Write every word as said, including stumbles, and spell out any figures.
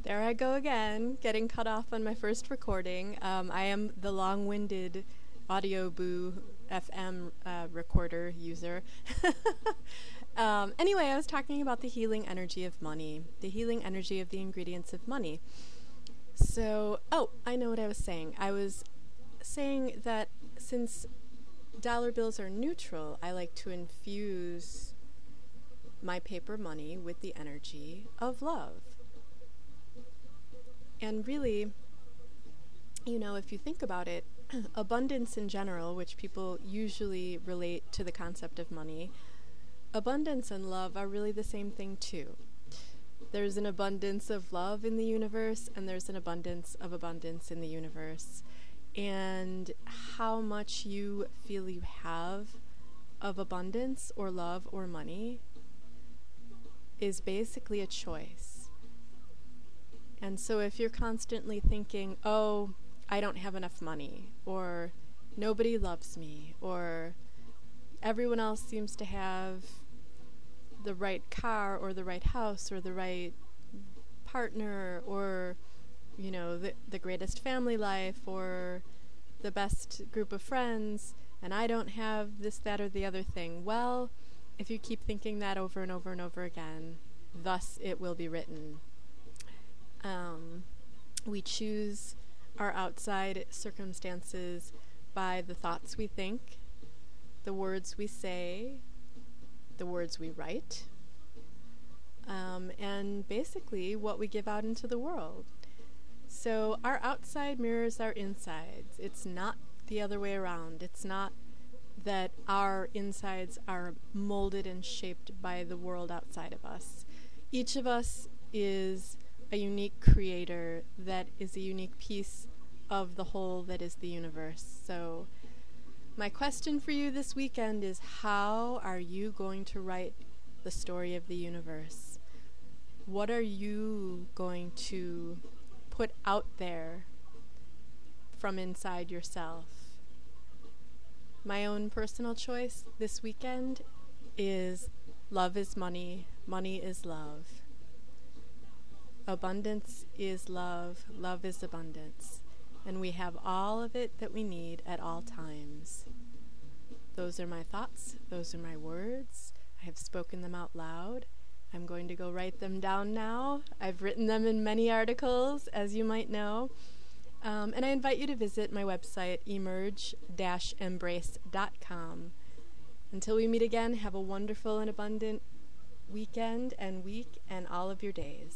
There I go again, getting cut off on my first recording. Um, I am the long-winded Audio Boo F M uh, recorder user. um, anyway, I was talking about the healing energy of money, the healing energy of the ingredients of money. So, oh, I know what I was saying. I was saying that since dollar bills are neutral, I like to infuse my paper money with the energy of love. And really, you know, if you think about it, abundance in general, which people usually relate to the concept of money, abundance and love are really the same thing too. There's an abundance of love in the universe, and there's an abundance of abundance in the universe. And how much you feel you have of abundance or love or money is basically a choice. And so if you're constantly thinking, oh, I don't have enough money, or nobody loves me, or everyone else seems to have the right car or the right house or the right partner or, you know, the, the greatest family life or the best group of friends, and I don't have this, that, or the other thing. Well, if you keep thinking that over and over and over again, thus it will be written. Um, we choose our outside circumstances by the thoughts we think, the words we say, the words we write, um, and basically what we give out into the world. So our outside mirrors our insides. It's not the other way around. It's not that our insides are molded and shaped by the world outside of us. Each of us is a unique creator that is a unique piece of the whole that is the universe. So my question for you this weekend is, how are you going to write the story of the universe? What are you going to put out there from inside yourself? My own personal choice this weekend is love is money, money is love. Abundance is love, love is abundance, and we have all of it that we need at all times. Those are my thoughts, those are my words. I have spoken them out loud. I'm going to go write them down now. I've written them in many articles, as you might know. Um, and I invite you to visit my website, emerge dash embrace dot com. Until we meet again, have a wonderful and abundant weekend and week and all of your days.